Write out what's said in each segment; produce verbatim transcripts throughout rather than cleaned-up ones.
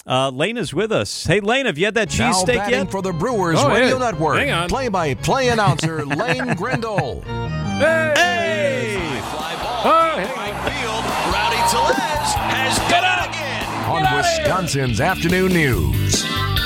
Uh, Lane is with us. Hey, Lane, have you had that cheesesteak Now batting yet? for the Brewers Oh, Radio yeah. Network. Hang on. Play-by-play announcer Lane Grindle. Hey! Hey! Fly ball. Oh, hey. Right field. Rowdy Tellez has Get done out. it again. On Get outta here. Wisconsin's Afternoon News.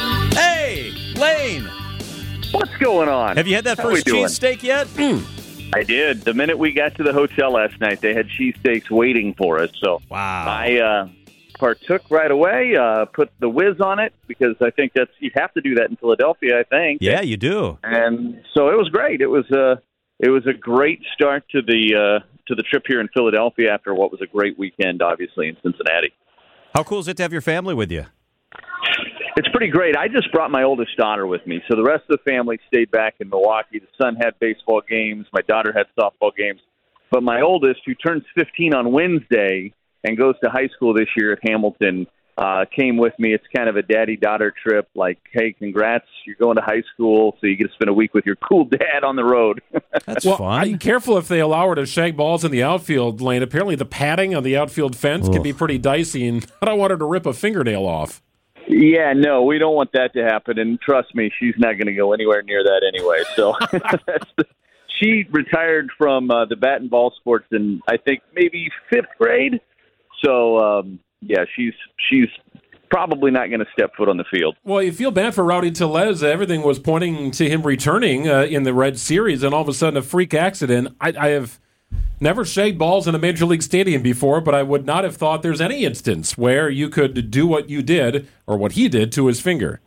Hey, Lane, What's going on? have you had that How we first doing? cheesesteak yet? I did. The minute we got to the hotel last night, they had cheesesteaks waiting for us. So Wow. I uh, partook right away, uh, put the whiz on it because I think that's you have to do that in Philadelphia, I think. Yeah, you do. And so it was great. It was a it was a great start to the uh, to the trip here in Philadelphia after what was a great weekend, obviously, in Cincinnati. How cool is it to have your family with you? It's pretty great. I just brought my oldest daughter with me, so the rest of the family stayed back in Milwaukee. The son had baseball games. My daughter had softball games. But my oldest, who turns fifteen on Wednesday and goes to high school this year at Hamilton, uh, came with me. It's kind of a daddy-daughter trip, like, hey, congrats, you're going to high school, so you get to spend a week with your cool dad on the road. That's Well, fun. I, careful if they allow her to shag balls in the outfield lane. Apparently, the padding on the outfield fence can Ugh. be pretty dicey, and I don't want her to rip a fingernail off. Yeah, no, we don't want that to happen. And trust me, she's not going to go anywhere near that anyway. So that's the, she retired from uh, the bat and ball sports in, I think, maybe fifth grade. So, um, yeah, she's she's probably not going to step foot on the field. Well, you feel bad for Rowdy Tellez. Everything was pointing to him returning uh, in the Red Series, and all of a sudden, a freak accident. I, I have never shagged balls in a Major League Stadium before, but I would not have thought there's any instance where you could do what you did, or what he did, to his finger.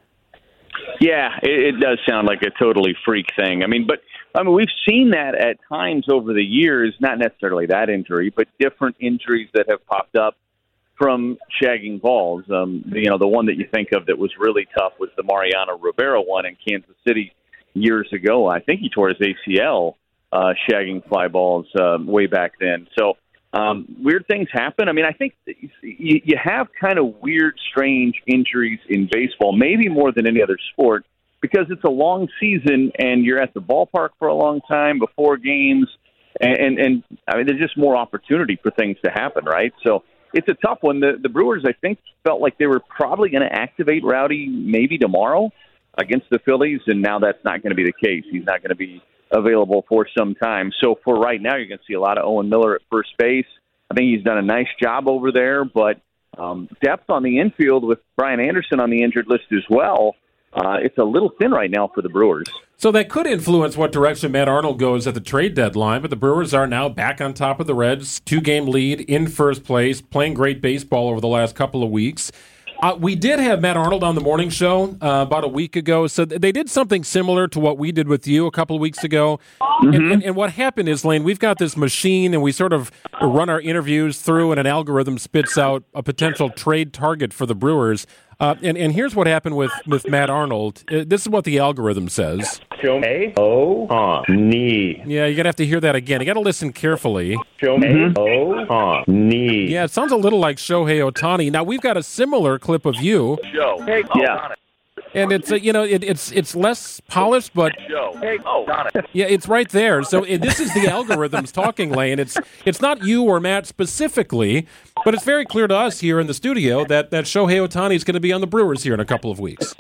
Yeah, it, it does sound like a totally freak thing. I mean, but I mean, we've seen that at times over the years, not necessarily that injury, but different injuries that have popped up from shagging balls. Um, you know, the one that you think of that was really tough was the Mariano Rivera one in Kansas City years ago. I think he tore his A C L uh, shagging fly balls um, way back then. So um, weird things happen. I mean, I think that you, you have kind of weird, strange injuries in baseball, maybe more than any other sport, because it's a long season and you're at the ballpark for a long time before games. And, and, and I mean, there's just more opportunity for things to happen, right? So it's a tough one. The, the Brewers, I think, felt like they were probably going to activate Rowdy maybe tomorrow against the Phillies, and now that's not going to be the case. He's not going to be available for some time. So for right now, you're going to see a lot of Owen Miller at first base. I think he's done a nice job over there, but um, depth on the infield with Brian Anderson on the injured list as well, uh, it's a little thin right now for the Brewers. So that could influence what direction Matt Arnold goes at the trade deadline, but the Brewers are now back on top of the Reds, two-game lead in first place, playing great baseball over the last couple of weeks. Uh, we did have Matt Arnold on the morning show uh, about a week ago, so th- they did something similar to what we did with you a couple of weeks ago. Mm-hmm. And, and, and what happened is, Lane, we've got this machine, and we sort of run our interviews through, and an algorithm spits out a potential trade target for the Brewers. Uh, and, and here's what happened with, with Matt Arnold. Uh, this is what the algorithm says. Shohei Ohtani. Yeah, you're going to have to hear that again. You got to listen carefully. Shohei Ohtani. Yeah, it sounds a little like Shohei Ohtani. Now, we've got a similar clip of you, Joe. Hey, yeah. and it's, uh, you know, it, it's it's less polished, but Joe. Hey, oh, yeah, it's right there. So it, this is the algorithms talking, Lane. It's it's not you or Matt specifically, but it's very clear to us here in the studio that, that Shohei Ohtani is going to be on the Brewers here in a couple of weeks.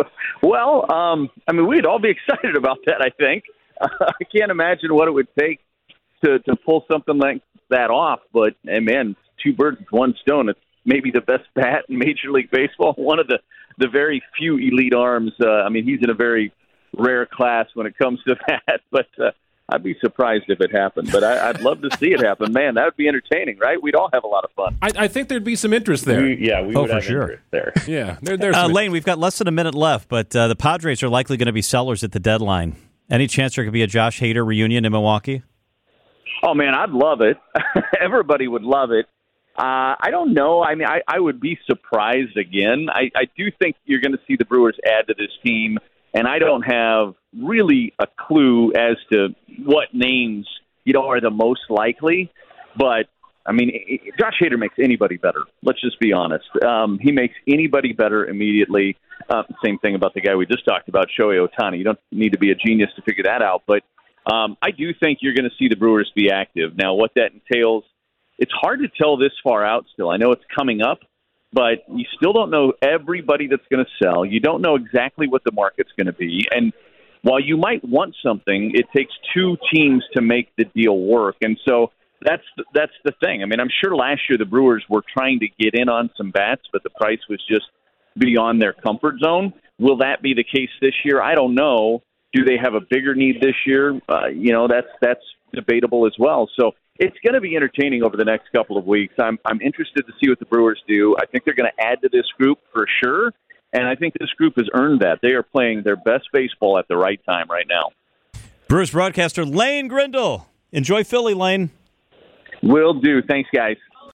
Well, um, I mean, we'd all be excited about that, I think. Uh, I can't imagine what it would take to, to pull something like that off, but, hey, man, two birds with one stone. It's maybe the best bat in Major League Baseball, one of the, the very few elite arms. Uh, I mean, he's in a very rare class when it comes to that, but uh, I'd be surprised if it happened. But I, I'd love to see it happen. Man, that would be entertaining, right? We'd all have a lot of fun. I, I think there'd be some interest there. We, yeah, we Oh, would for have sure. interest there. Yeah, there, there's Uh, some Lane, we've got less than a minute left, but uh, the Padres are likely going to be sellers at the deadline. Any chance there could be a Josh Hader reunion in Milwaukee? Oh, man, I'd love it. Everybody would love it. Uh, I don't know. I mean, I, I would be surprised again. I, I do think you're going to see the Brewers add to this team, and I don't have really a clue as to what names, you know, are the most likely. But, I mean, it, it, Josh Hader makes anybody better. Let's just be honest. Um, he makes anybody better immediately. Uh, same thing about the guy we just talked about, Shohei Ohtani. You don't need to be a genius to figure that out. But um, I do think you're going to see the Brewers be active. Now, what that entails, it's hard to tell this far out still. I know it's coming up, but you still don't know everybody that's going to sell. You don't know exactly what the market's going to be. And while you might want something, it takes two teams to make the deal work. And so that's that's the thing. I mean, I'm sure last year the Brewers were trying to get in on some bats, but the price was just beyond their comfort zone. Will that be the case this year? I don't know. Do they have a bigger need this year? Uh, you know, that's that's debatable as well. So it's going to be entertaining over the next couple of weeks. I'm I'm interested to see what the Brewers do. I think they're going to add to this group for sure, and I think this group has earned that. They are playing their best baseball at the right time right now. Brewers broadcaster Lane Grindle. Enjoy Philly, Lane. Will do. Thanks, guys.